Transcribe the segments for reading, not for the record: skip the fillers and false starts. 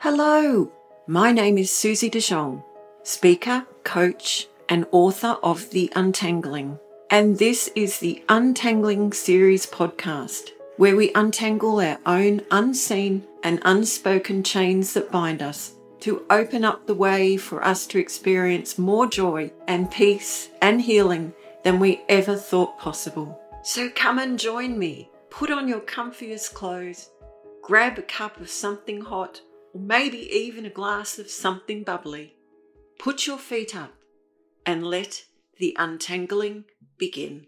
Hello, my name is Susie DeJong, speaker, coach, and author of The Untangling. And this is the Untangling Series podcast, where we untangle our own unseen and unspoken chains that bind us to open up the way for us to experience more joy and peace and healing than we ever thought possible. So come and join me. Put on your comfiest clothes, grab a cup of something hot, or maybe even a glass of something bubbly. Put your feet up and let the untangling begin.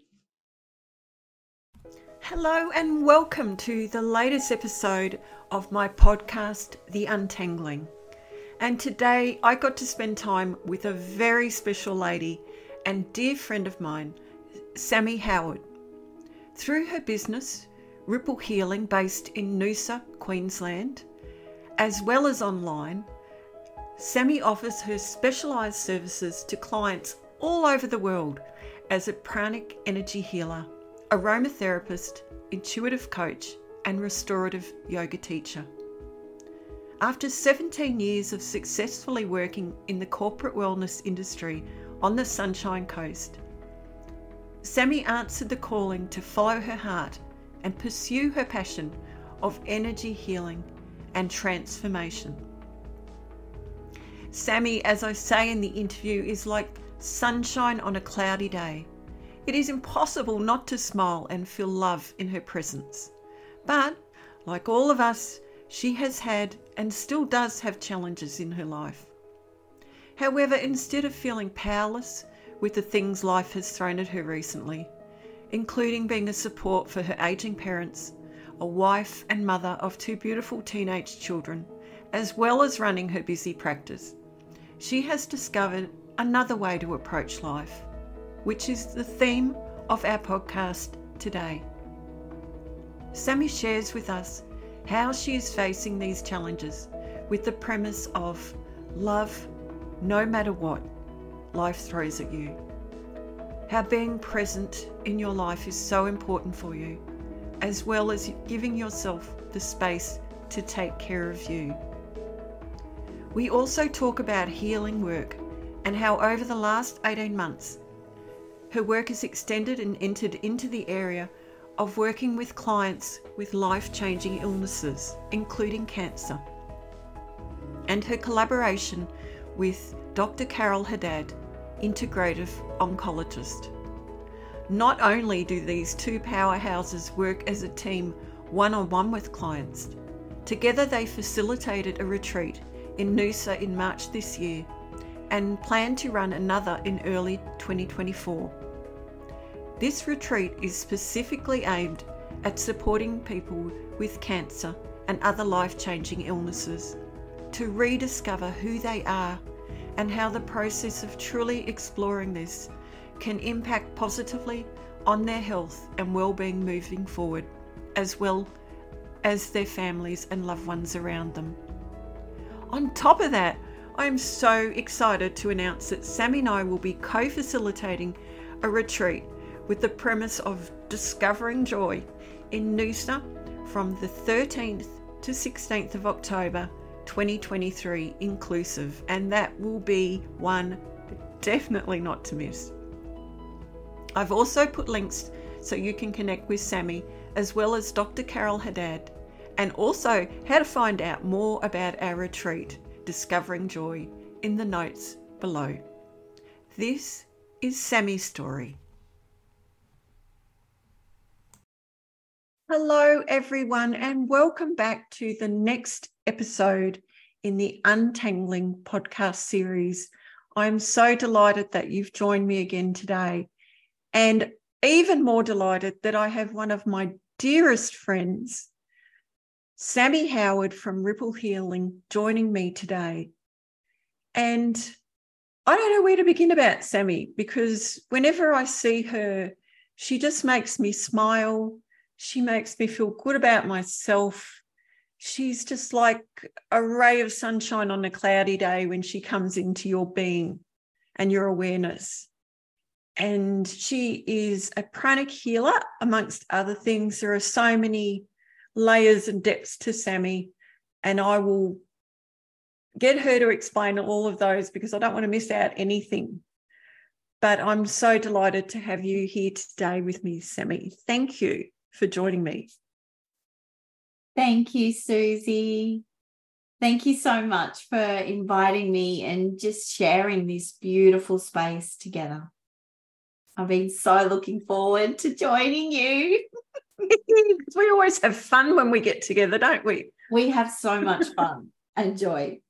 Hello and welcome to the latest episode of my podcast, The Untangling. And today I got to spend time with a very special lady and dear friend of mine, Sammy Howard. Through her business, Ripple Healing, based in Noosa, Queensland, as well as online, Sammy offers her specialised services to clients all over the world as a pranic energy healer, aromatherapist, intuitive coach, and restorative yoga teacher. After 17 years of successfully working in the corporate wellness industry on the Sunshine Coast, Sammy answered the calling to follow her heart and pursue her passion of energy healing and transformation. Sammy, as I say in the interview, is like sunshine on a cloudy day. It is impossible not to smile and feel love in her presence. But, like all of us, she has had and still does have challenges in her life. However, instead of feeling powerless with the things life has thrown at her recently, including being a support for her aging parents, a wife and mother of two beautiful teenage children, as well as running her busy practice, she has discovered another way to approach life, which is the theme of our podcast today. Sammy shares with us how she is facing these challenges with the premise of love no matter what life throws at you. How being present in your life is so important for you, as well as giving yourself the space to take care of you. We also talk about healing work and how over the last 18 months, her work has extended and entered into the area of working with clients with life-changing illnesses, including cancer, and her collaboration with Dr. Carol Haddad, integrative oncologist. Not only do these two powerhouses work as a team one-on-one with clients, together they facilitated a retreat in Noosa in March this year and plan to run another in early 2024. This retreat is specifically aimed at supporting people with cancer and other life-changing illnesses to rediscover who they are and how the process of truly exploring this can impact positively on their health and well-being moving forward, as well as their families and loved ones around them. On top of that, I am so excited to announce that Sammy and I will be co-facilitating a retreat with the premise of discovering joy in Noosa from the 13th to 16th of October 2023 inclusive, and that will be one definitely not to miss. I've also put links so you can connect with Sammy, as well as Dr. Carol Haddad, and also how to find out more about our retreat, Discovering Joy, in the notes below. This is Sammy's story. Hello everyone, and welcome back to the next episode in the Untangling podcast series. I'm so delighted that you've joined me again today, and even more delighted that I have one of my dearest friends, Sammy Howard from Ripple Healing, joining me today. And I don't know where to begin about Sammy, because whenever I see her, she just makes me smile. She makes me feel good about myself. She's just like a ray of sunshine on a cloudy day when she comes into your being and your awareness. And she is a pranic healer, amongst other things. There are so many layers and depths to Sammy, and I will get her to explain all of those because I don't want to miss out anything. But I'm so delighted to have you here today with me, Sammy. Thank you for joining me. Thank you, Susie. Thank you so much for inviting me and just sharing this beautiful space together. I've been so looking forward to joining you. We always have fun when we get together, don't we? We have so much fun and joy.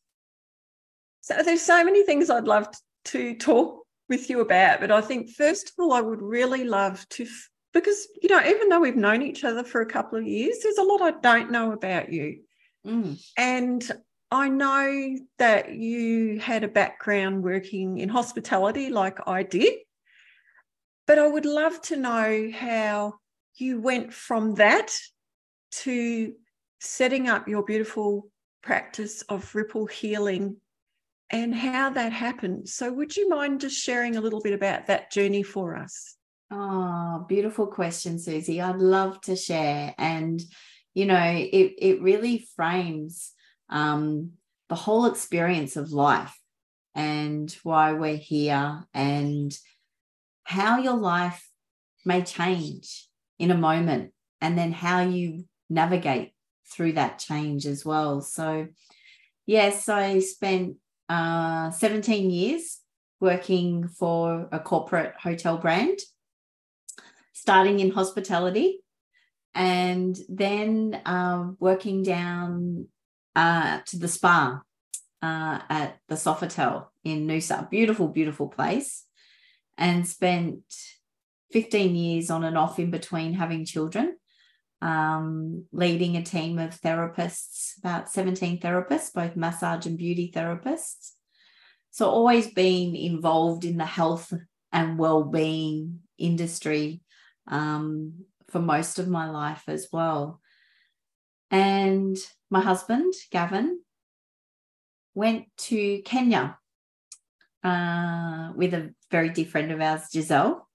So there's so many things I'd love to talk with you about, but I think first of all, I would really love to, because, you know, even though we've known each other for a couple of years, there's a lot I don't know about you. And I know that you had a background working in hospitality like I did, but I would love to know how you went from that to setting up your beautiful practice of Ripple Healing and how that happened. So would you mind just sharing a little bit about that journey for us? Oh, beautiful question, Susie. I'd love to share. And, you know, it really frames the whole experience of life and why we're here and how your life may change in a moment and then how you navigate through that change as well. So, yes, I spent 17 years working for a corporate hotel brand, starting in hospitality and then working down to the spa at the Sofitel in Noosa. Beautiful, beautiful place. And spent 15 years on and off in between having children, leading a team of therapists, about 17 therapists, both massage and beauty therapists. So always been involved in the health and well-being industry for most of my life as well. And my husband, Gavin, went to Kenya with a very dear friend of ours, Giselle.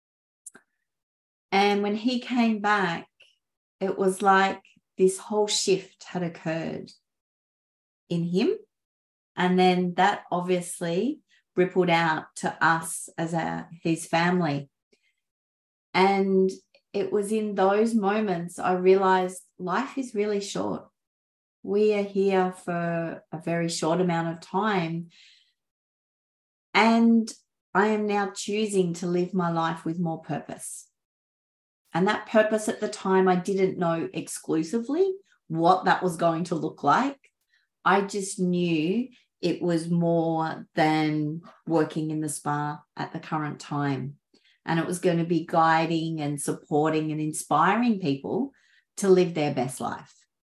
And when he came back, it was like this whole shift had occurred in him. And then that obviously rippled out to us as his family. And it was in those moments I realized life is really short. We are here for a very short amount of time. And I am now choosing to live my life with more purpose. And that purpose at the time, I didn't know exclusively what that was going to look like. I just knew it was more than working in the spa at the current time. And it was going to be guiding and supporting and inspiring people to live their best life.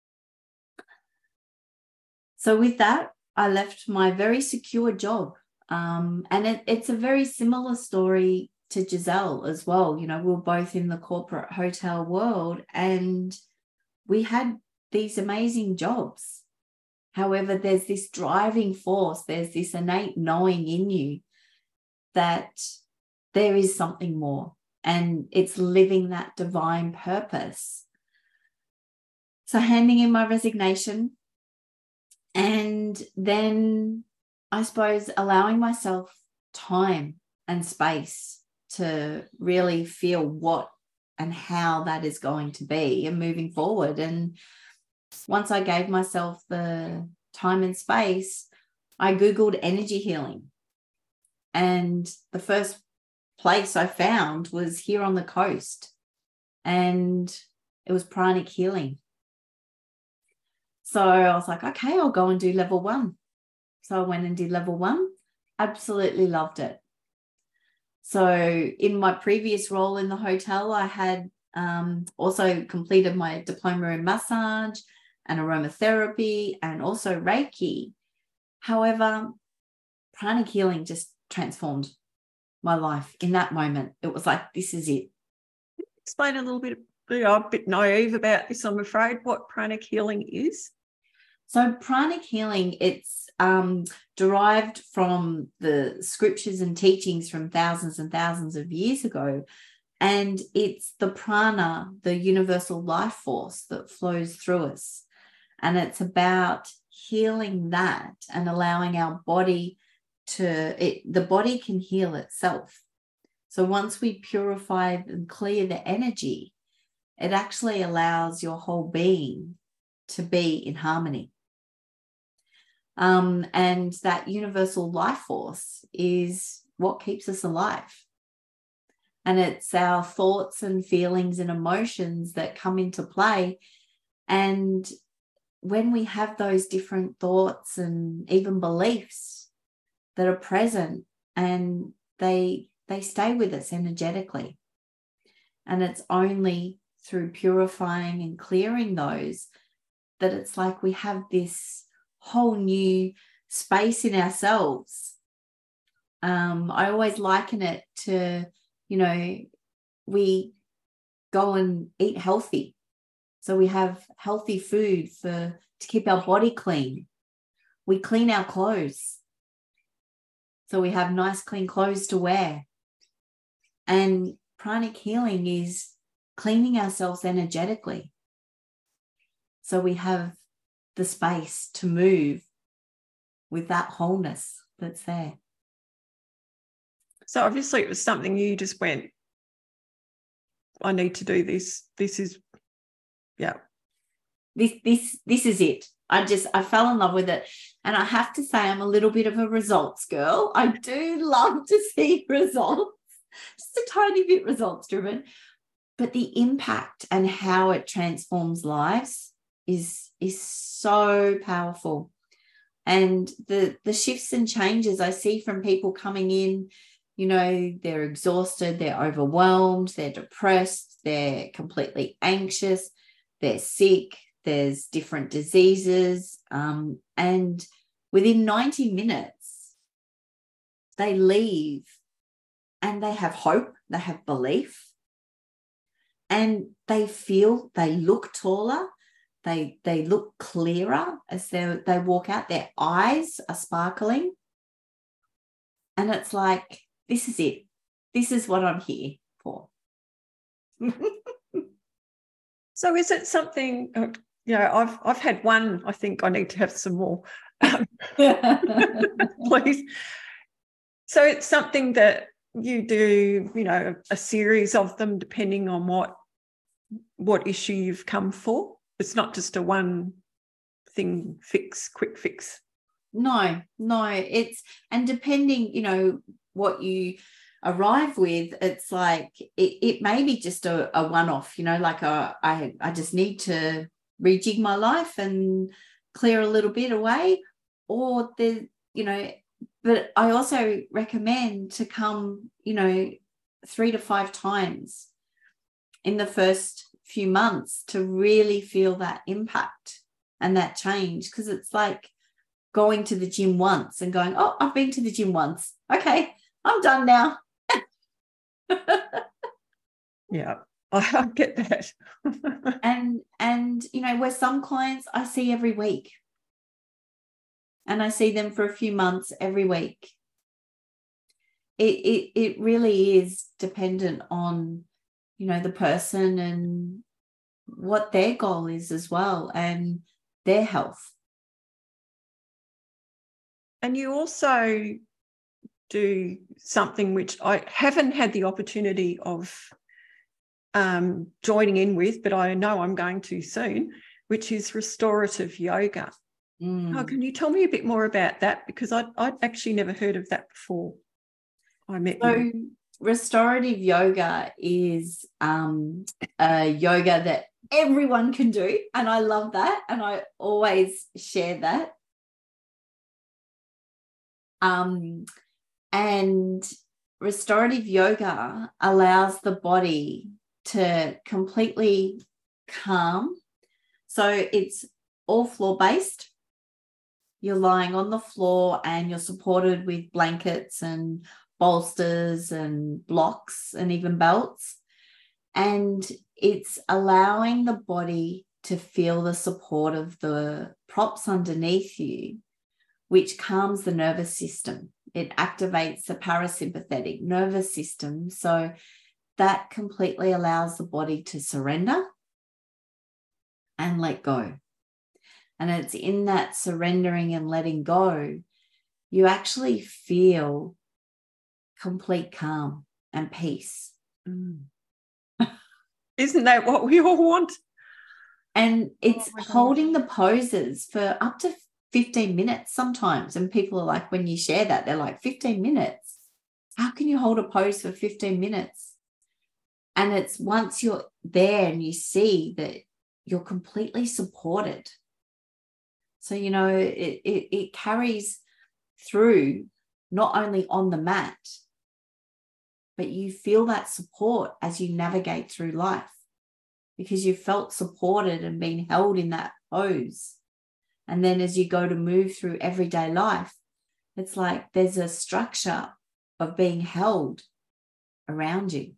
So with that, I left my very secure job. And it's a very similar story to Giselle as well. You know, we were both in the corporate hotel world and we had these amazing jobs. However, there's this driving force, there's this innate knowing in you that there is something more, and it's living that divine purpose. So handing in my resignation and then I suppose allowing myself time and space to really feel what and how that is going to be and moving forward. And once I gave myself the time and space, I Googled energy healing. And the first place I found was here on the coast. And it was pranic healing. So I was like, okay, I'll go and do level 1. So I went and did level 1. Absolutely loved it. So in my previous role in the hotel, I had also completed my diploma in massage and aromatherapy and also Reiki. However, pranic healing just transformed my life in that moment. It was like, this is it. Explain a little bit. I'm a bit naive about this, I'm afraid, what pranic healing is. So pranic healing, it's derived from the scriptures and teachings from thousands and thousands of years ago. And it's the prana, the universal life force that flows through us. And it's about healing that and allowing our body the body can heal itself. So once we purify and clear the energy, it actually allows your whole being to be in harmony. And that universal life force is what keeps us alive. And it's our thoughts and feelings and emotions that come into play. And when we have those different thoughts and even beliefs that are present, and they stay with us energetically. And it's only through purifying and clearing those that it's like we have this whole new space in ourselves. I always liken it to, we go and eat healthy. So we have healthy food to keep our body clean. We clean our clothes. So we have nice, clean clothes to wear. And pranic healing is cleaning ourselves energetically. So we have the space to move with that wholeness that's there. So obviously it was something you just went, I need to do this. This is, yeah. This is it. I fell in love with it. And I have to say, I'm a little bit of a results girl. I do love to see results, just a tiny bit results driven. But the impact and how it transforms lives is so powerful. And the shifts and changes I see from people coming in, they're exhausted, they're overwhelmed, they're depressed, they're completely anxious, they're sick, there's different diseases. And within 90 minutes, they leave and they have hope, they have belief, and they look taller, they look clearer as they walk out, their eyes are sparkling. And it's like, this is it. This is what I'm here for. So is it something, I've had one, I think I need to have some more, please. So it's something that you do, a series of them depending on what issue you've come for. It's not just a one thing quick fix. No, and depending, what you arrive with, it's like it may be just a one-off, like I just need to rejig my life and clear a little bit away, or but I also recommend to come 3 to 5 times in the first few months to really feel that impact and that change, because it's like going to the gym once and going, oh, I've been to the gym once, okay, I'm done now. Yeah, I get that. and where some clients I see every week, and I see them for a few months every week. It really is dependent on the person and what their goal is as well, and their health. And you also do something which I haven't had the opportunity of joining in with, but I know I'm going to soon, which is restorative yoga. Oh, can you tell me a bit more about that? Because I'd actually never heard of that before I met you. Restorative yoga is a yoga that everyone can do, and I love that, and I always share that. And restorative yoga allows the body to completely calm. So it's all floor-based. You're lying on the floor and you're supported with blankets and bolsters and blocks and even belts. And it's allowing the body to feel the support of the props underneath you, which calms the nervous system. It activates the parasympathetic nervous system. So that completely allows the body to surrender and let go. And it's in that surrendering and letting go, you actually feel complete calm and peace. Isn't that what we all want? And it's holding the poses for up to 15 minutes sometimes. And people are like, when you share that, they're like, 15 minutes? How can you hold a pose for 15 minutes? And it's once you're there and you see that you're completely supported. So, you know, it carries through not only on the mat, but you feel that support as you navigate through life because you felt supported and being held in that pose. And then as you go to move through everyday life, it's like there's a structure of being held around you.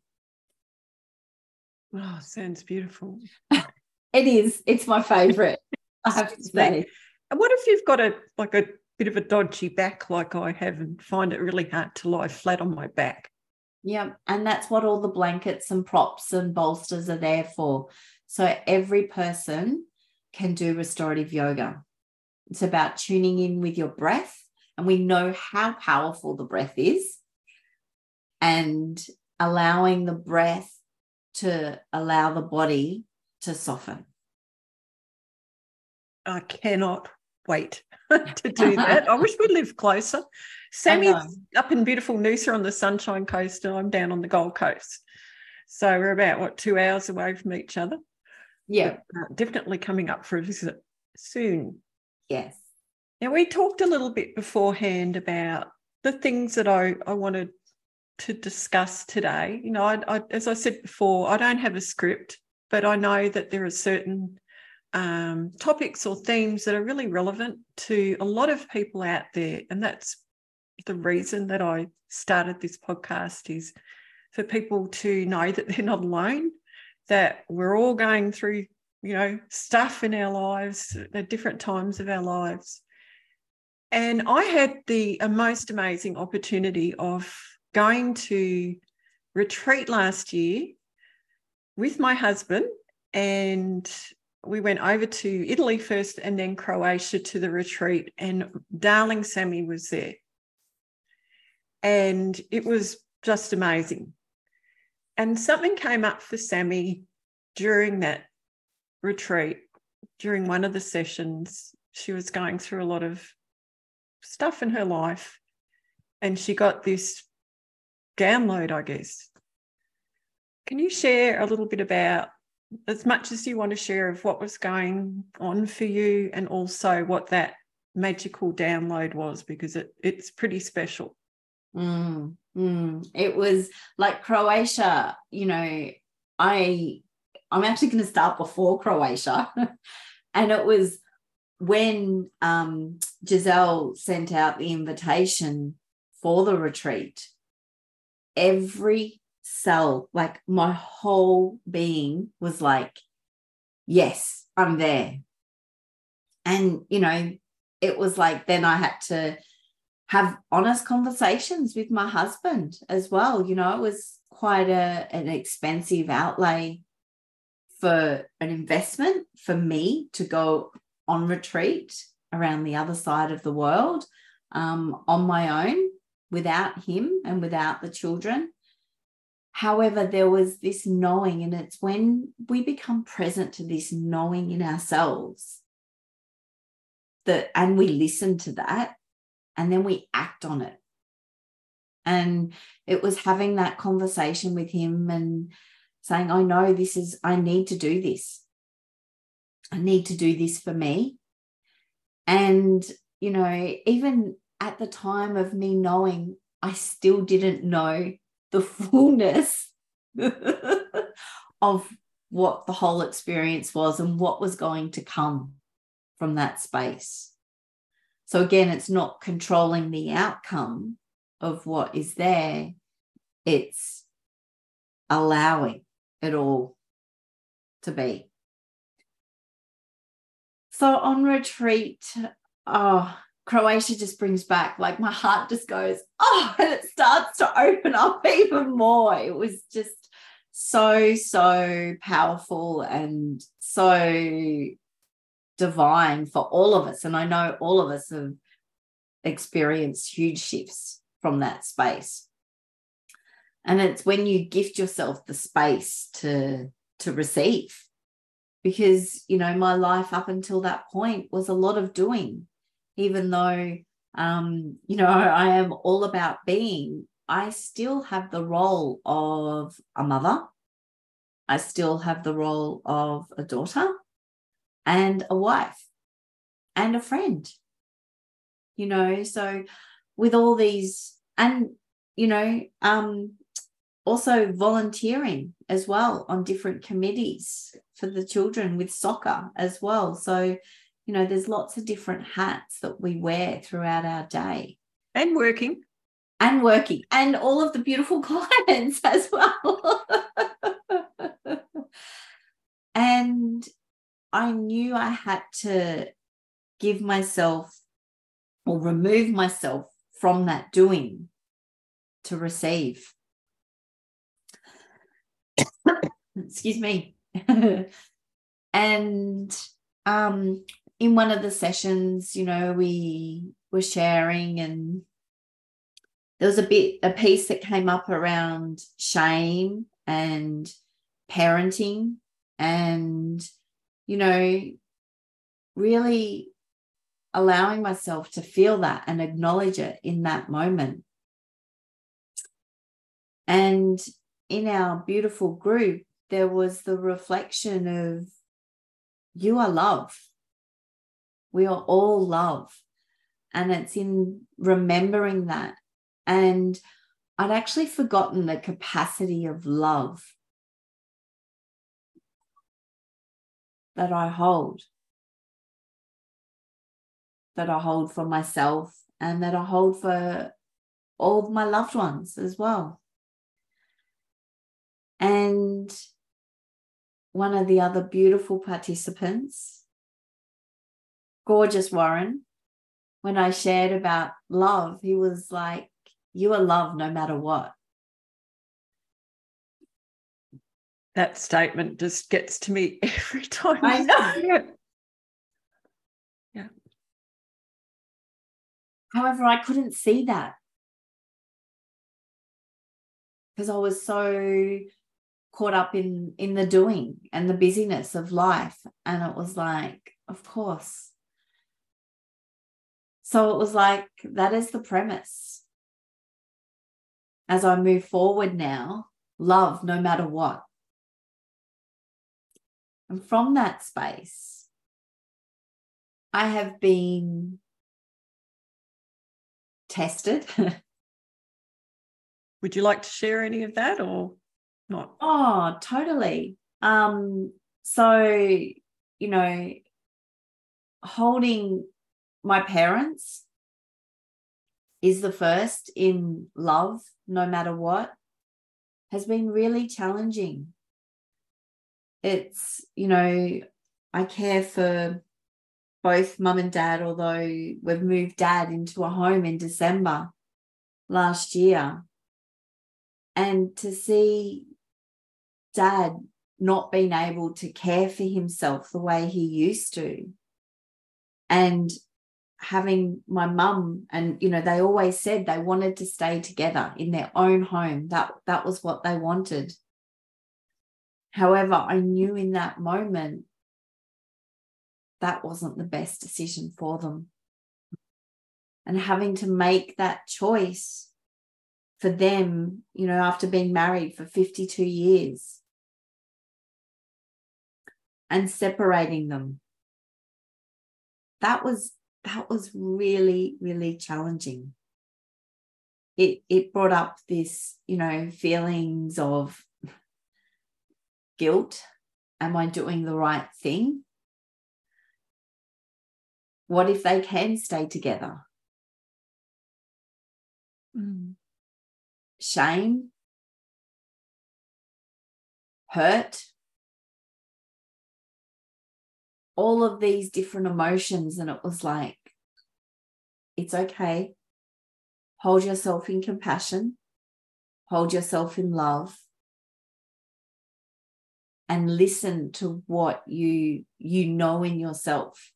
Oh, sounds beautiful. It is. It's my favorite, I have to say. And what if you've got a bit of a dodgy back like I have and find it really hard to lie flat on my back? Yeah, and that's what all the blankets and props and bolsters are there for. So every person can do restorative yoga. It's about tuning in with your breath, and we know how powerful the breath is, and allowing the breath to allow the body to soften. I cannot wait to do that. I wish we lived closer. Sammy's up in beautiful Noosa on the Sunshine Coast, and I'm down on the Gold Coast. So we're about, 2 hours away from each other? Yeah. But, definitely coming up for a visit soon. Yes. Now, we talked a little bit beforehand about the things that I wanted to discuss today. You know, I, as I said before, I don't have a script, but I know that there are certain topics or themes that are really relevant to a lot of people out there. And that's the reason that I started this podcast, is for people to know that they're not alone, that we're all going through, you know, stuff in our lives at different times of our lives. And I had the most amazing opportunity of going to retreat last year with my husband, and we went over to Italy first and then Croatia to the retreat, and darling Sammy was there. And it was just amazing. And something came up for Sammy during that retreat, during one of the sessions. She was going through a lot of stuff in her life, and she got this download, I guess. Can you share a little bit about, as much as you want to share, of what was going on for you, and also what that magical download was, because it's pretty special. It was like Croatia, you know, I'm actually going to start before Croatia. And it was when Giselle sent out the invitation for the retreat, every cell, like my whole being was like, yes, I'm there. And, you know, it was like, then I had to have honest conversations with my husband as well. You know, it was quite an expensive outlay for an investment for me to go on retreat around the other side of the world on my own, without him and without the children. However, there was this knowing, and it's when we become present to this knowing in ourselves and we listen to that, and then we act on it. And it was having that conversation with him and saying, I know I need to do this. I need to do this for me. And, you know, even at the time of me knowing, I still didn't know the fullness of what the whole experience was and what was going to come from that space. So again, it's not controlling the outcome of what is there. It's allowing it all to be. So on retreat, Croatia just brings back, like, my heart just goes, and it starts to open up even more. It was just so powerful and so divine for all of us. And I know all of us have experienced huge shifts from that space. And it's when you gift yourself the space to receive. Because, you know, my life up until that point was a lot of doing. Even though, you know, I am all about being, I still have the role of a mother. I still have the role of a daughter and a wife and a friend. You know, so with all these, and, you know, also volunteering as well on different committees for the children with soccer as well. So, you know, there's lots of different hats that we wear throughout our day. And working. And working. And all of the beautiful clients as well. And I knew I had to give myself or remove myself from that doing to receive. Excuse me. And in one of the sessions, you know, we were sharing, and there was a piece that came up around shame and parenting, and, you know, really allowing myself to feel that and acknowledge it in that moment. And in our beautiful group, there was the reflection of, you are love. We are all love. And it's in remembering that. And I'd actually forgotten the capacity of love that I hold for myself, and that I hold for all of my loved ones as well. And one of the other beautiful participants, gorgeous Warren, when I shared about love, he was like, you are loved no matter what. That statement just gets to me every time. I know. Yeah. However, I couldn't see that because I was so caught up in the doing and the busyness of life. And it was like, of course. So it was like, that is the premise. As I move forward now, love no matter what. And from that space, I have been tested. Would you like to share any of that or not? Oh, totally. So, you know, holding my parents is the first in love, no matter what, has been really challenging. It's, you know, I care for both mum and dad, although we've moved dad into a home in December last year. And to see dad not being able to care for himself the way he used to, and having my mum, and, you know, they always said they wanted to stay together in their own home. That was what they wanted. However, I knew in that moment that wasn't the best decision for them. And having to make that choice for them, you know, after being married for 52 years and separating them, that was really, really challenging. It brought up this, you know, feelings of guilt. Am I doing the right thing? What if they can stay together? Shame, hurt, all of these different emotions. And it was like, it's okay. Hold yourself in compassion. Hold yourself in love. and listen to what you know in yourself.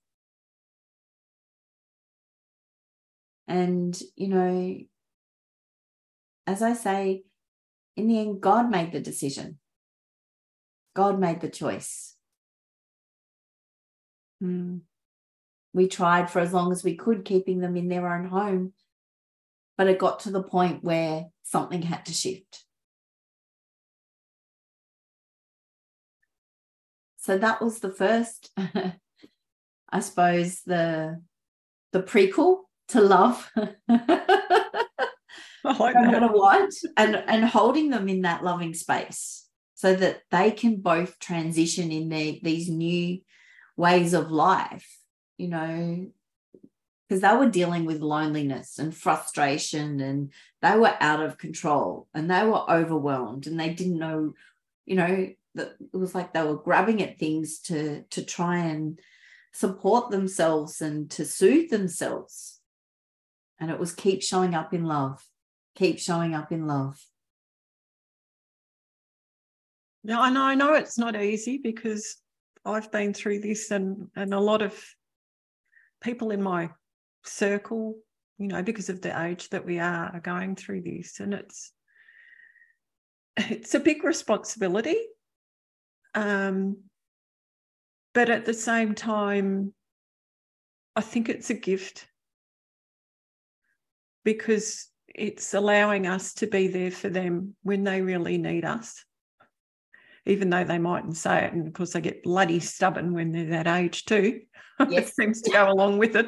And, you know, as I say, in the end, God made the decision. God made the choice. We tried for as long as we could, keeping them in their own home, but it got to the point where something had to shift. So that was the first, I suppose, the prequel to love. I like no that. matter what, and holding them in that loving space so that they can both transition in these new ways of life, you know, because they were dealing with loneliness and frustration, and they were out of control and they were overwhelmed, and they didn't know, you know, that it was like they were grabbing at things to try and support themselves and to soothe themselves. And it was keep showing up in love. Keep showing up in love. Yeah, I know it's not easy, because I've been through this, and a lot of people in my circle, you know, because of the age that we are going through this, and it's a big responsibility. But at the same time, I think it's a gift, because it's allowing us to be there for them when they really need us, even though they mightn't say it. And of course, they get bloody stubborn when they're that age too. Yes. It seems to go along with it.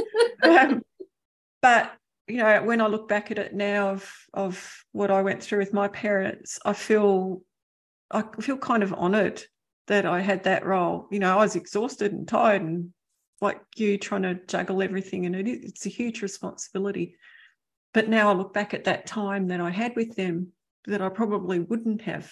But, you know, when I look back at it now of what I went through with my parents, I feel kind of honoured that I had that role. You know, I was exhausted and tired, and like you, trying to juggle everything, and it's a huge responsibility. But now I look back at that time that I had with them that I probably wouldn't have.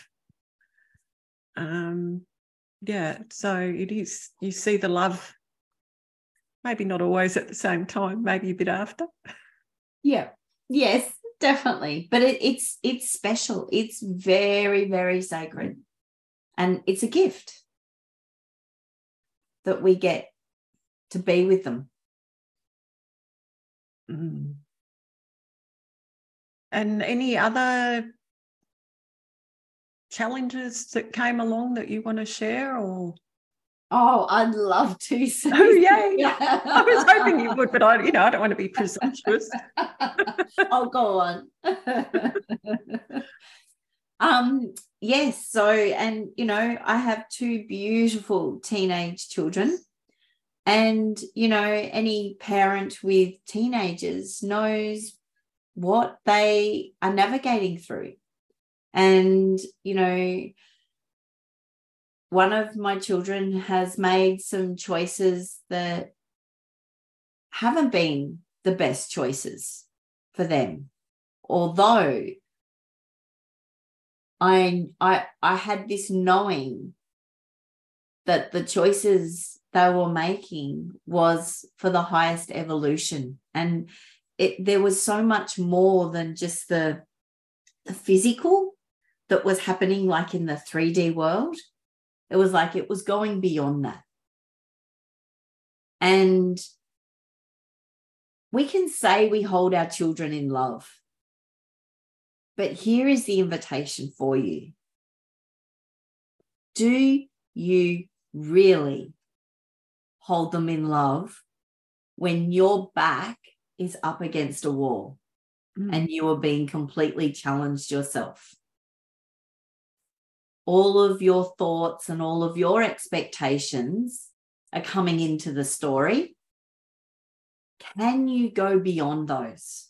Yeah, so it is, you see the love, maybe not always at the same time, maybe a bit after. Yeah, yes, definitely. But it's special. It's very, very sacred. And it's a gift that we get to be with them. And any other challenges that came along that you want to share? Or Oh, I'd love to. Oh, yay. I was hoping you would, but I don't want to be presumptuous. Oh, go on. Yes. So, and, you know, I have two beautiful teenage children, and, you know, any parent with teenagers knows what they are navigating through. And, you know, one of my children has made some choices that haven't been the best choices for them. Although I had this knowing that the choices they were making was for the highest evolution. And there was so much more than just the physical that was happening, like in the 3D world. It was like it was going beyond that. And we can say we hold our children in love, but here is the invitation for you. Do you really hold them in love when your back is up against a wall and you are being completely challenged yourself? All of your thoughts and all of your expectations are coming into the story. Can you go beyond those?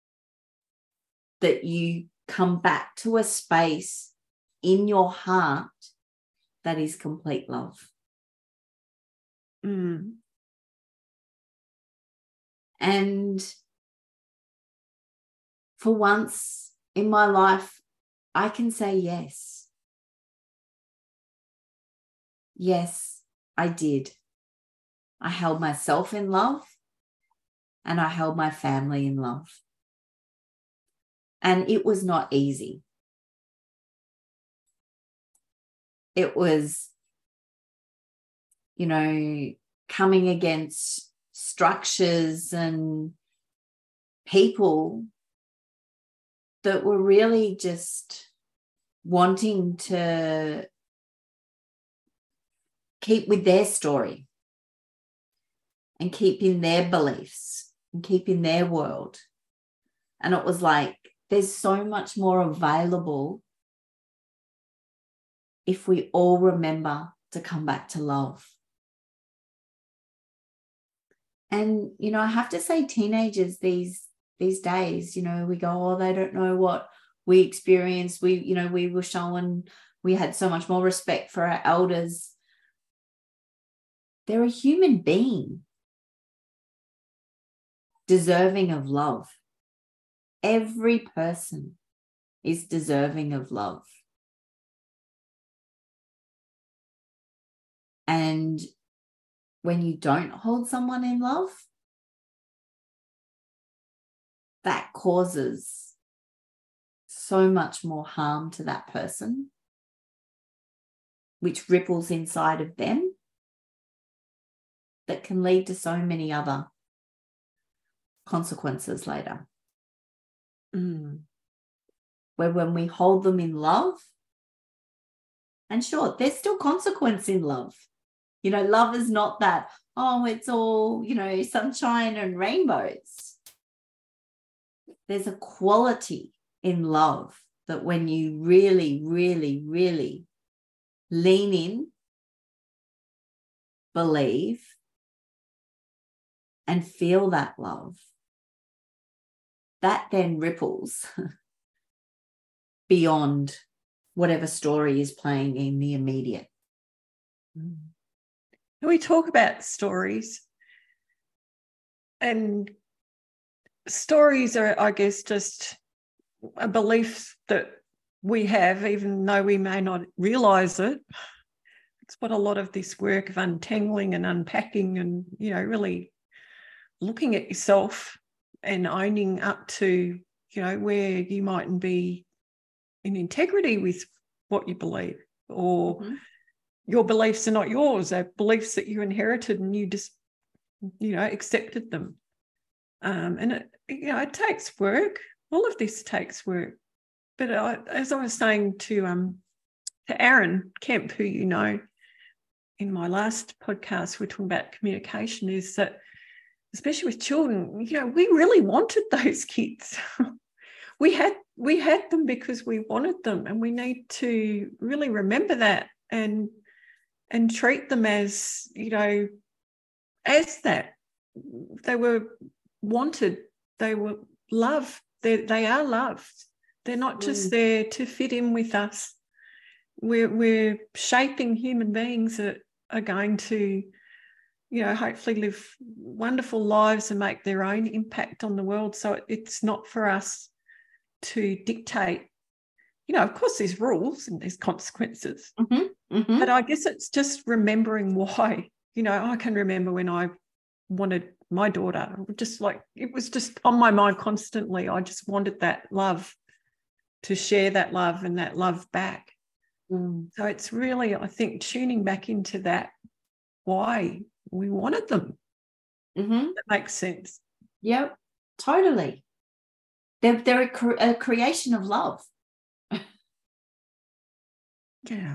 That you come back to a space in your heart that is complete love. And for once in my life, I can say yes. Yes, I did. I held myself in love, and I held my family in love. And it was not easy. It was, coming against structures and people that were really just wanting to keep with their story and keep in their beliefs and keep in their world. And it was like, there's so much more available if we all remember to come back to love. And, I have to say teenagers these days, we go, oh, they don't know what we experienced. We were shown, we had so much more respect for our elders. They're a human being deserving of love. Every person is deserving of love. And when you don't hold someone in love, that causes so much more harm to that person, which ripples inside of them, that can lead to so many other consequences later. Where when we hold them in love, and sure, there's still consequence in love. Love is not that, oh, it's all, sunshine and rainbows. There's a quality in love that when you really, really, really lean in, believe, and feel that love, that then ripples beyond whatever story is playing in the immediate. We talk about stories, and stories are, I guess, just a belief that we have, even though we may not realise it. It's what a lot of this work of untangling and unpacking and, really looking at yourself and owning up to, where you mightn't be in integrity with what you believe, or your beliefs are not yours. They're beliefs that you inherited and you just, accepted them. And it takes work. All of this takes work. But as I was saying to Aaron Kemp, who in my last podcast, we're talking about communication, is that especially with children, we really wanted those kids. we had them because we wanted them, and we need to really remember that and treat them as, as that. They were wanted, they were loved, they are loved. They're not just there to fit in with us. We're shaping human beings that are going to, hopefully live wonderful lives and make their own impact on the world. So it's not for us to dictate. Of course there's rules and there's consequences. But I guess it's just remembering why. I can remember when I wanted my daughter, it was just on my mind constantly. I just wanted that love, to share that love and that love back. So it's really, I think, tuning back into that, why we wanted them. That makes sense. Yep, totally. They're a creation of love. Yeah.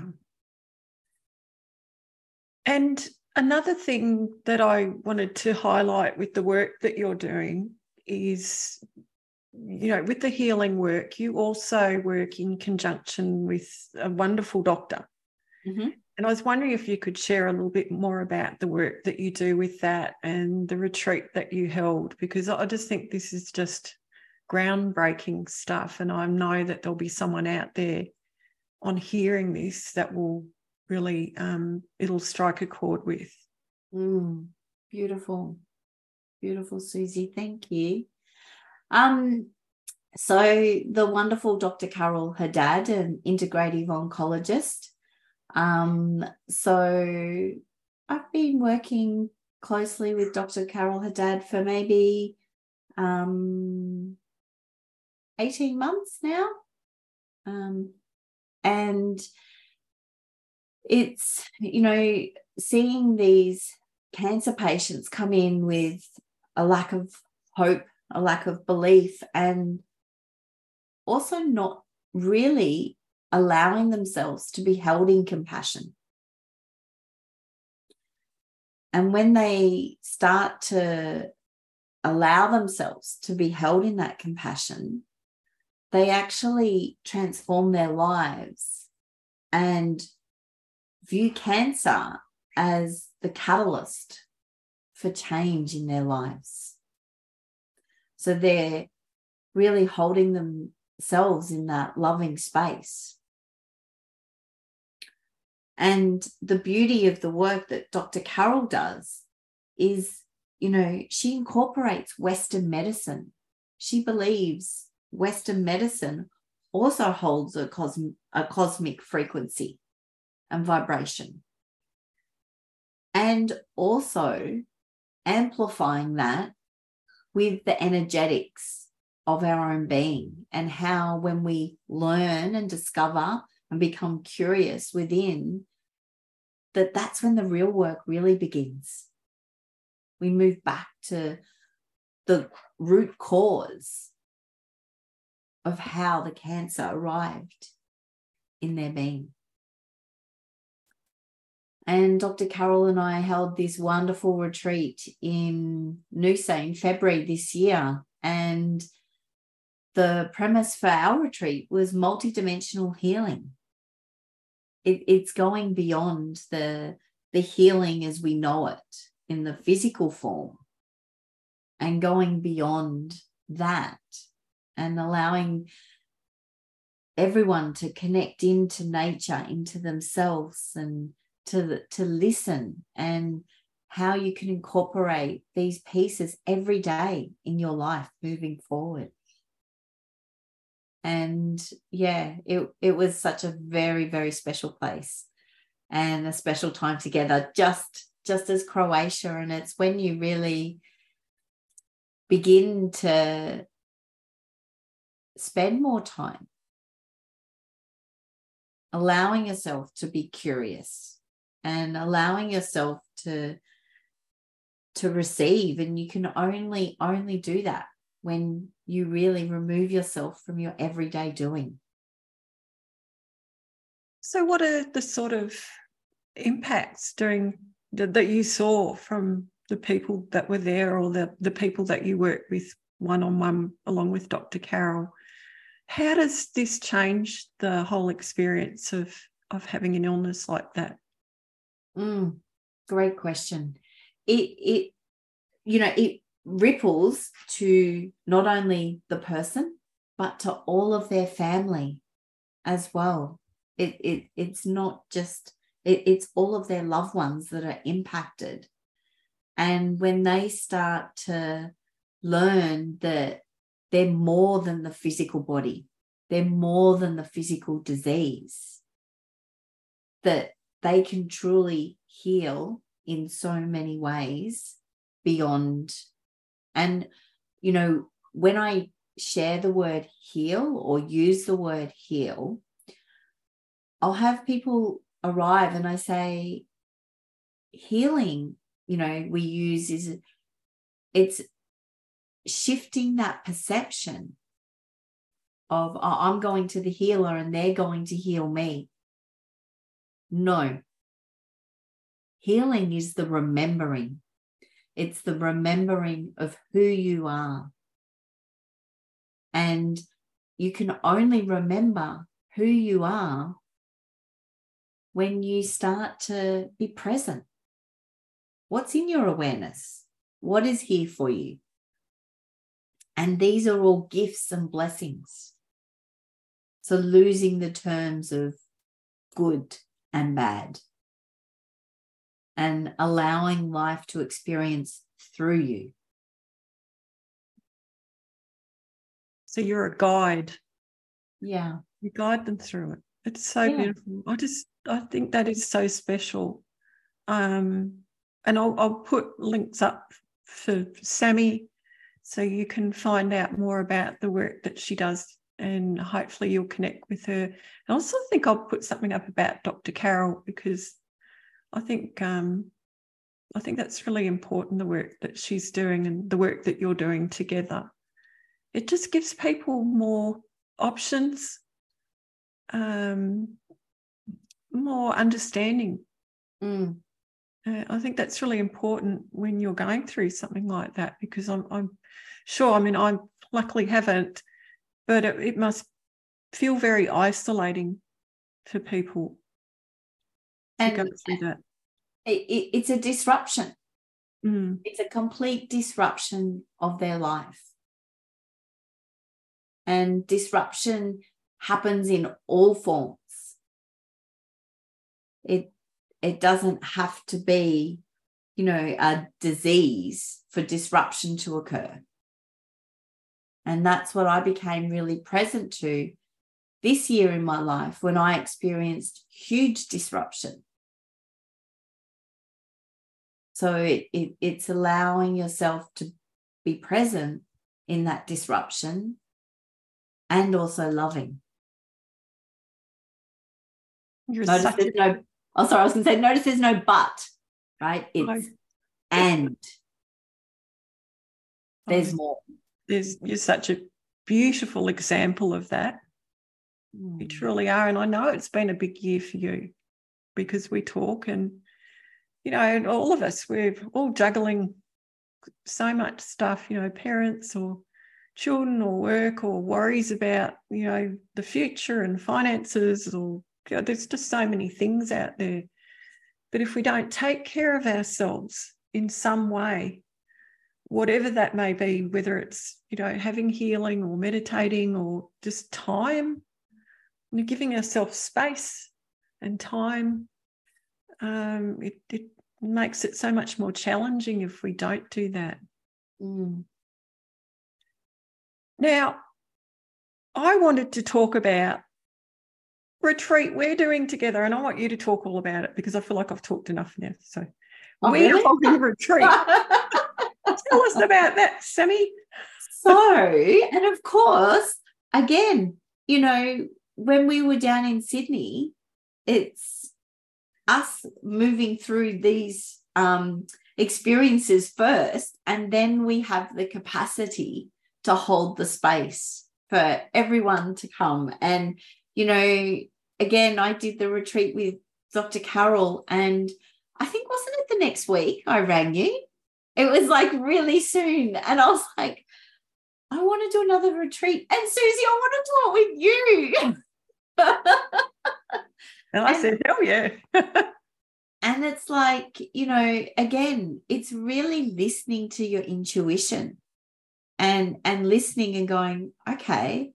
And another thing that I wanted to highlight with the work that you're doing is, with the healing work, you also work in conjunction with a wonderful doctor. And I was wondering if you could share a little bit more about the work that you do with that and the retreat that you held, because I just think this is just groundbreaking stuff. And I know that there'll be someone out there on hearing this that will really, it'll strike a chord with. Beautiful. Beautiful, Susie. Thank you. So the wonderful Dr. Carol Haddad, an integrative oncologist. So I've been working closely with Dr. Carol Haddad for maybe 18 months now. And it's, seeing these cancer patients come in with a lack of hope, a lack of belief, and also not really allowing themselves to be held in compassion. And when they start to allow themselves to be held in that compassion, they actually transform their lives and view cancer as the catalyst for change in their lives. So they're really holding themselves in that loving space. And the beauty of the work that Dr. Carol does is, she incorporates Western medicine. She believes Western medicine also holds a cosmic frequency and vibration. And also amplifying that with the energetics of our own being, and how when we learn and discover and become curious within, that's when the real work really begins. We move back to the root cause of how the cancer arrived in their being. And Dr. Carol and I held this wonderful retreat in Noosa in February this year. And the premise for our retreat was multidimensional healing. It's going beyond the healing as we know it in the physical form, and going beyond that and allowing everyone to connect into nature, into themselves, and to listen, and how you can incorporate these pieces every day in your life moving forward. And yeah, it was such a very, very special place and a special time together, just as Croatia. And it's when you really begin to spend more time allowing yourself to be curious and allowing yourself to receive. And you can only do that when you really remove yourself from your everyday doing. So what are the sort of impacts that you saw from the people that were there, or the people that you worked with one-on-one along with Dr. Carol? How does this change the whole experience of having an illness like that? Great question. It ripples to not only the person, but to all of their family as well. It's not just, it's all of their loved ones that are impacted. And when they start to learn that they're more than the physical body, they're more than the physical disease, that they can truly heal in so many ways beyond. And, when I share the word heal or use the word heal, I'll have people arrive and I say, healing, we use it's shifting that perception of, I'm going to the healer and they're going to heal me. No. Healing is the remembering. It's the remembering of who you are. And you can only remember who you are when you start to be present. What's in your awareness? What is here for you? And these are all gifts and blessings. So losing the terms of good and bad, and allowing life to experience through you. So you're a guide. Yeah. You guide them through it. It's so beautiful. I think that is so special. And I'll put links up for Sammy so you can find out more about the work that she does and hopefully you'll connect with her. I also think I'll put something up about Dr. Carol, because I think that's really important, the work that she's doing and the work that you're doing together. It just gives people more options, more understanding. I think that's really important when you're going through something like that, because I'm sure, I mean, I luckily haven't, but it must feel very isolating for people to go through that. It's a disruption. It's a complete disruption of their life. And disruption happens in all forms. It doesn't have to be, a disease for disruption to occur. And that's what I became really present to this year in my life, when I experienced huge disruption. So it's allowing yourself to be present in that disruption and also loving. Notice there's no but, right? It's and there's more. You're such a beautiful example of that. You truly are. And I know it's been a big year for you, because we talk and, and all of us, we're all juggling so much stuff, parents or children or work or worries about, the future and finances, or there's just so many things out there. But if we don't take care of ourselves in some way, whatever that may be, whether it's, having healing or meditating or just time, giving ourselves space and time, it makes it so much more challenging if we don't do that. Now, I wanted to talk about retreat we're doing together, and I want you to talk all about it, because I feel like I've talked enough now. So we're holding a retreat. Tell us about that, Sammy. So, and of course, again, when we were down in Sydney, it's us moving through these experiences first, and then we have the capacity to hold the space for everyone to come. And, again, I did the retreat with Dr. Carol, and I think, wasn't it the next week I rang you? It was like really soon. And I was like, I want to do another retreat. And Susie, I want to do it with you. And I said, hell yeah. And it's like, again, it's really listening to your intuition and listening and going, okay,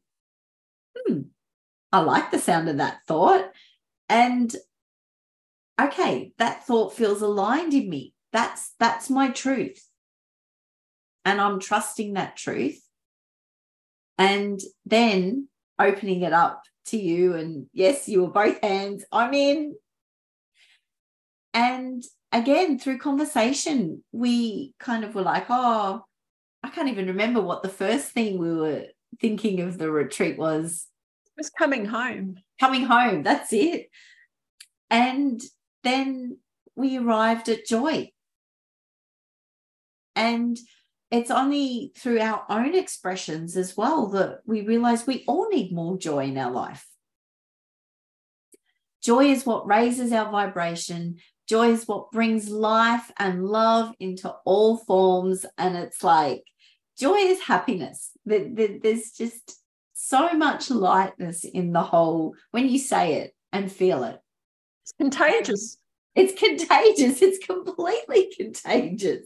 I like the sound of that thought. And okay, that thought feels aligned in me. That's my truth. And I'm trusting that truth. And then opening it up to you. And yes, you were both hands, I'm in. And again, through conversation, we kind of were like, oh, I can't even remember what the first thing we were thinking of the retreat was. It was coming home. Coming home, that's it. And then we arrived at joy. And it's only through our own expressions as well that we realize we all need more joy in our life. Joy is what raises our vibration. Joy is what brings life and love into all forms. And it's like, joy is happiness. There's just so much lightness in the whole, when you say it and feel it. It's contagious. It's contagious. It's completely contagious.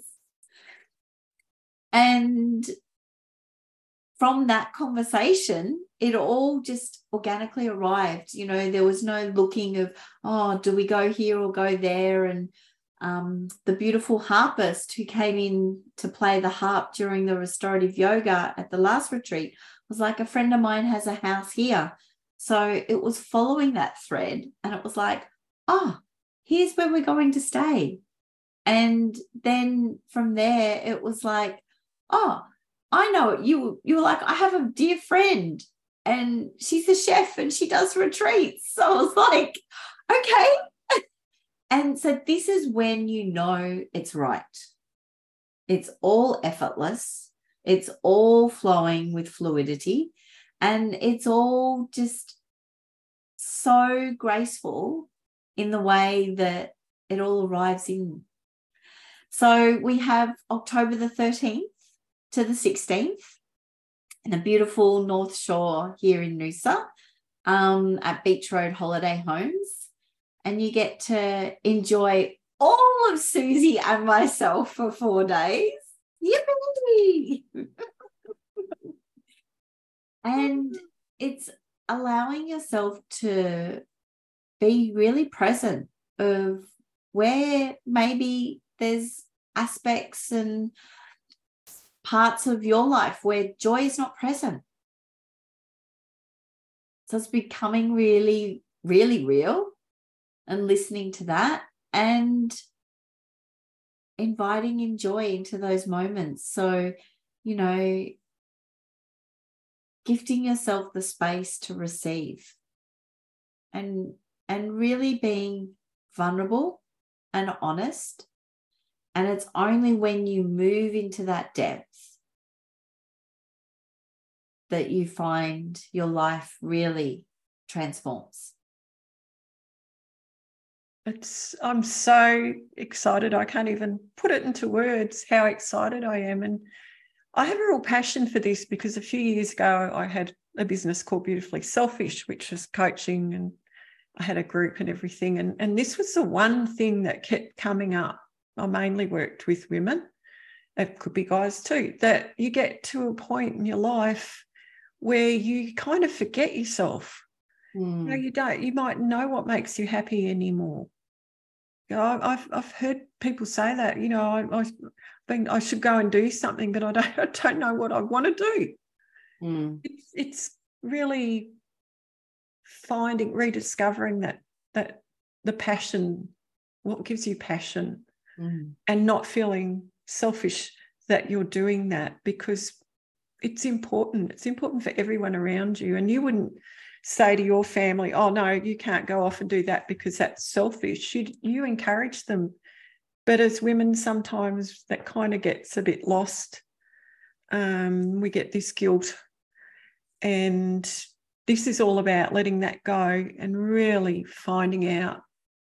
And from that conversation, it all just organically arrived. There was no looking of, oh, do we go here or go there? And the beautiful harpist who came in to play the harp during the restorative yoga at the last retreat was like, a friend of mine has a house here. So it was following that thread, and it was like, oh, here's where we're going to stay. And then from there, it was like, oh, I know it. You were like, I have a dear friend and she's a chef and she does retreats. So I was like, okay. And so this is when you know it's right. It's all effortless. It's all flowing with fluidity. And it's all just so graceful in the way that it all arrives in. So we have October the 13th to the 16th in the beautiful North Shore here in Noosa at Beach Road Holiday Homes. And you get to enjoy all of Susie and myself for 4 days. Yippee! And it's allowing yourself to be really present of where maybe there's aspects and parts of your life where joy is not present. So it's becoming really, really real, and listening to that and inviting in joy into those moments. So, you know, gifting yourself the space to receive and really being vulnerable and honest. And it's only when you move into that depth that you find your life really transforms. I'm so excited. I can't even put it into words how excited I am. And I have a real passion for this because a few years ago I had a business called Beautifully Selfish, which was coaching, and I had a group and everything. And this was the one thing that kept coming up. I mainly worked with women. It could be guys too, that you get to a point in your life where you kind of forget yourself. No, you don't. You might know what makes you happy anymore. You know, I've heard people say that. You know, I should go and do something, but I don't know what I want to do. It's really rediscovering that the passion, what gives you passion, and not feeling selfish that you're doing that, because it's important. It's important for everyone around you, and you wouldn't say to your family, oh, no, you can't go off and do that because that's selfish. You encourage them. But as women, sometimes that kind of gets a bit lost. We get this guilt. And this is all about letting that go and really finding out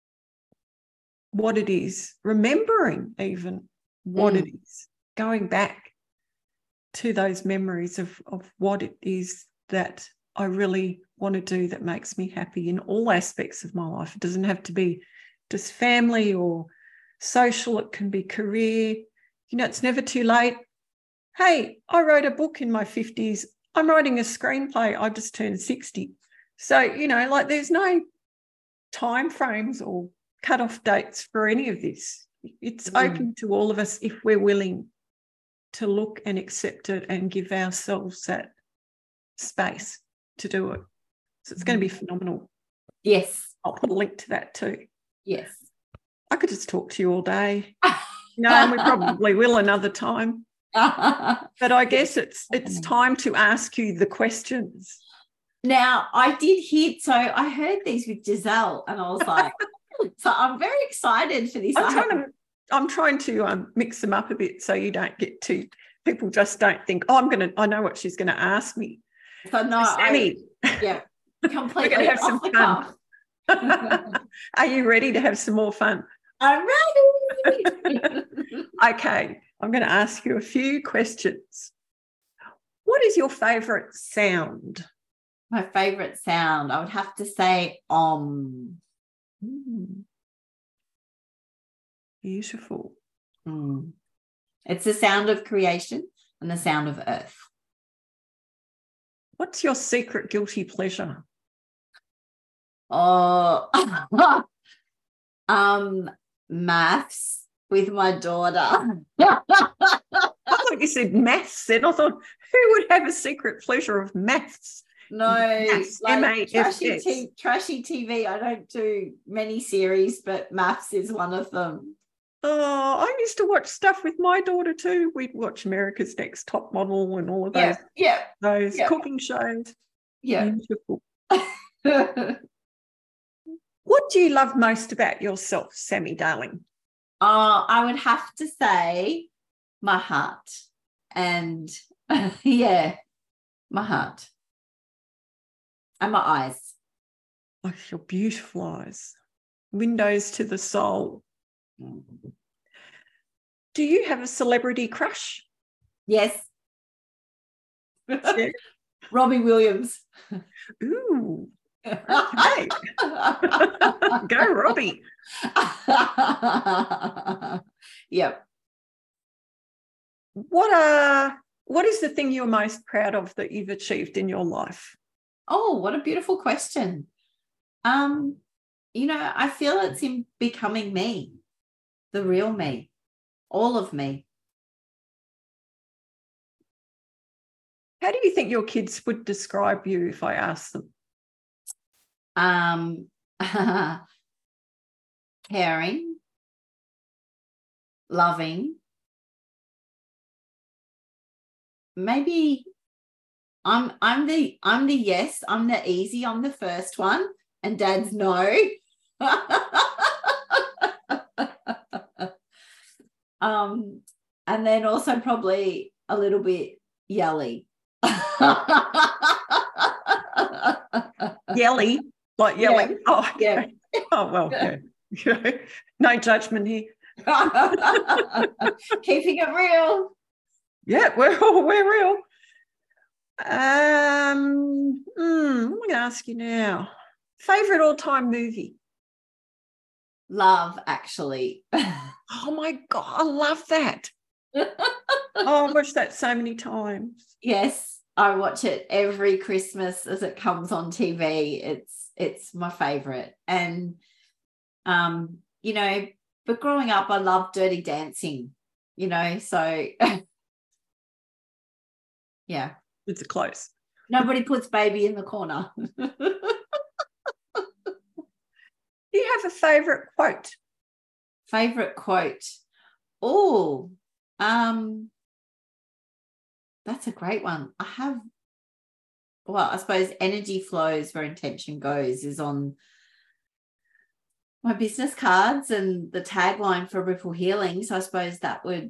what it is, remembering even what it is, going back to those memories of what it is that I really want to do that makes me happy in all aspects of my life. It doesn't have to be just family or social. It can be career. You know, it's never too late. Hey, I wrote a book in my 50s. I'm writing a screenplay. I just turned 60. So, you know, like there's no time frames or cut-off dates for any of this. It's open to all of us if we're willing to look and accept it and give ourselves that space to do it. So it's going to be phenomenal. Yes. I'll put a link to that too. Yes. I could just talk to you all day. No, and we probably will another time. But I guess it's time to ask you the questions. Now, I did hear, so I heard these with Giselle, and I was like, so I'm very excited for this. I'm trying to mix them up a bit so you don't get too, people just don't think, oh, I know what she's going to ask me. So no, Sammy, completely. We're going to have some fun. Are you ready to have some more fun? I'm ready. Okay, I'm going to ask you a few questions. What is your favourite sound? My favourite sound, I would have to say Beautiful. It's the sound of creation and the sound of earth. What's your secret guilty pleasure? Oh, maths with my daughter. I thought you said maths then. I thought, who would have a secret pleasure of maths? No, maths, like trashy TV. I don't do many series, but maths is one of them. Oh, I used to watch stuff with my daughter too. We'd watch America's Next Top Model and all of those, those cooking shows. Yeah. Beautiful. What do you love most about yourself, Sammy, darling? I would have to say my heart. And yeah, my heart. And my eyes. Oh, your beautiful eyes. Windows to the soul. Do you have a celebrity crush? Yes. Yeah. Robbie Williams. Ooh. Okay. Go, Robbie. Yep. What is the thing you're most proud of that you've achieved in your life? Oh, what a beautiful question. I feel it's in becoming me, the real me, all of me. How do you think your kids would describe you if I asked them? Caring, loving. Maybe I'm the yes, I'm the easy, I'm the first one, and Dad's no. And then also probably a little bit yelly. Yelly, like yelling. Yeah. Oh, okay. Yeah. Oh, well, yeah. No judgment here. Keeping it real. Yeah, we're real. What am I going to ask you now? Favorite all-time movie? Love, actually. Oh my God, I love that. Oh, I've watched that so many times. Yes, I watch it every Christmas as it comes on TV. It's my favorite. And but growing up I loved Dirty Dancing, so yeah. It's close. Nobody puts baby in the corner. Do you have a favorite quote? Favorite quote? Oh, that's a great one. I suppose energy flows where intention goes is on my business cards and the tagline for Ripple Healing. So I suppose that would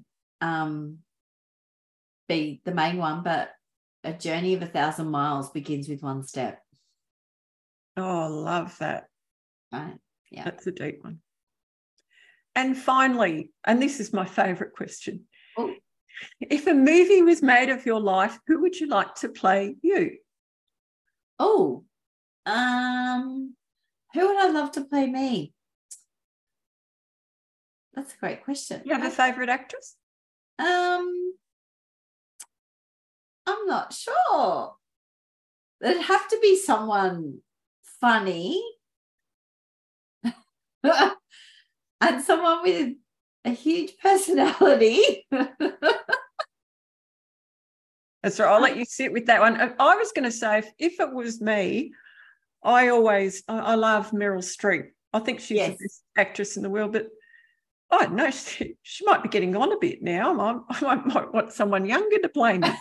be the main one, but a journey of 1,000 miles begins with one step. Oh, I love that. Right. Yeah. That's a deep one. And finally, and this is my favorite question. Oh. If a movie was made of your life, who would you like to play you? Oh, who would I love to play me? That's a great question. You have a favorite actress? I'm not sure. It'd have to be someone funny and someone with a huge personality. That's right. I'll let you sit with that one. I was going to say, if it was me, I love Meryl Streep. I think she's the best actress in the world, but I don't know, she might be getting on a bit now. I might want someone younger to play me.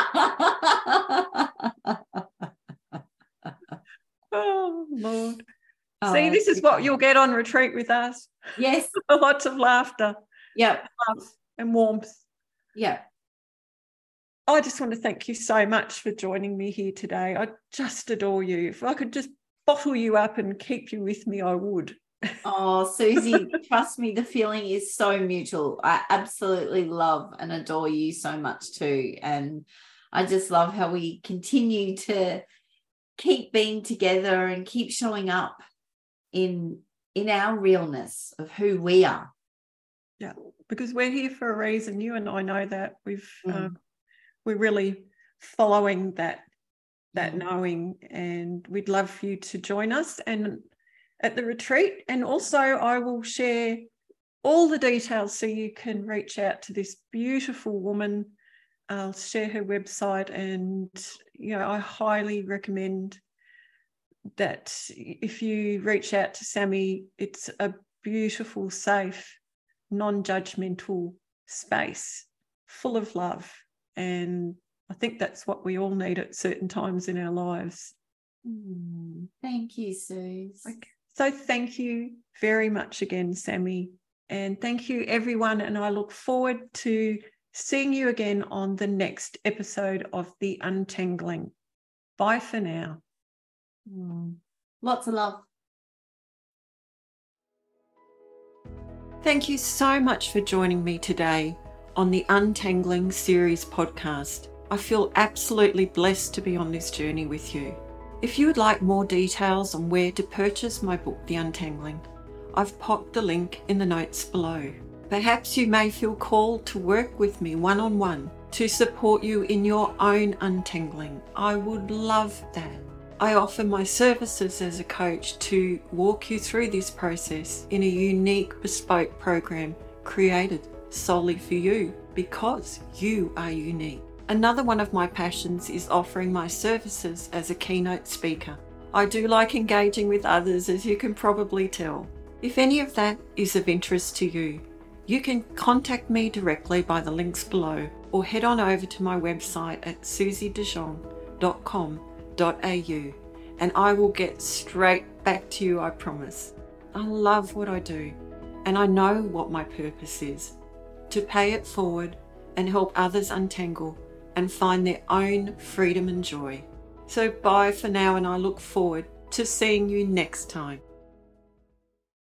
Oh, Lord. See, this is what you'll get on retreat with us. Yes. Lots of laughter. Yep. Love and warmth. Yeah. I just want to thank you so much for joining me here today. I just adore you. If I could just bottle you up and keep you with me, I would. Oh, Susie, trust me, the feeling is so mutual. I absolutely love and adore you so much too. And I just love how we continue to keep being together and keep showing up in our realness of who we are. Yeah, because we're here for a reason. You and I know that. We're really following that knowing, and we'd love for you to join us and at the retreat. And also I will share all the details so you can reach out to this beautiful woman. I'll share her website, and I highly recommend that if you reach out to Sammy, it's a beautiful, safe, non-judgmental space full of love. And I think that's what we all need at certain times in our lives. Thank you, Suze. Okay. So thank you very much again, Sammy. And thank you, everyone. And I look forward to seeing you again on the next episode of The Untangling. Bye for now. Lots of love. Thank you so much for joining me today on the Untangling Series podcast. I feel absolutely blessed to be on this journey with you. If you would like more details on where to purchase my book, The Untangling, I've popped the link in the notes below. Perhaps you may feel called to work with me one-on-one to support you in your own untangling. I would love that. I offer my services as a coach to walk you through this process in a unique, bespoke program created solely for you because you are unique. Another one of my passions is offering my services as a keynote speaker. I do like engaging with others, as you can probably tell. If any of that is of interest to you, you can contact me directly by the links below or head on over to my website at susiedejeong.com.au and I will get straight back to you, I promise. I love what I do and I know what my purpose is: to pay it forward and help others untangle and find their own freedom and joy. So bye for now, and I look forward to seeing you next time.